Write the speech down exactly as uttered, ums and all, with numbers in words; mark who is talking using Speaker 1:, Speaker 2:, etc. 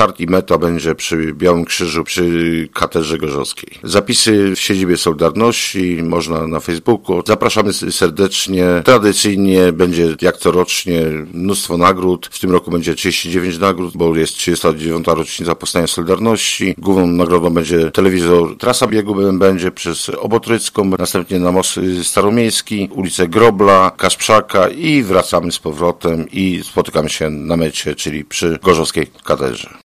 Speaker 1: start i meta będzie przy Białym Krzyżu, przy katedrze gorzowskiej. Zapisy w siedzibie Solidarności, można na Facebooku. Zapraszamy serdecznie. Tradycyjnie będzie jak co rocznie mnóstwo nagród. W tym roku będzie trzydzieści dziewięć nagród, bo jest trzydziesta dziewiąta rocznica powstania Solidarności. Główną nagrodą będzie telewizor Trasa Biegu będzie przez Obotrycką, następnie na most Staromiejski, ulicę Grobla, Kaszprzaka i wracamy z powrotem i spotykamy się na mecie, czyli przy Gorzowskiej Katedrze.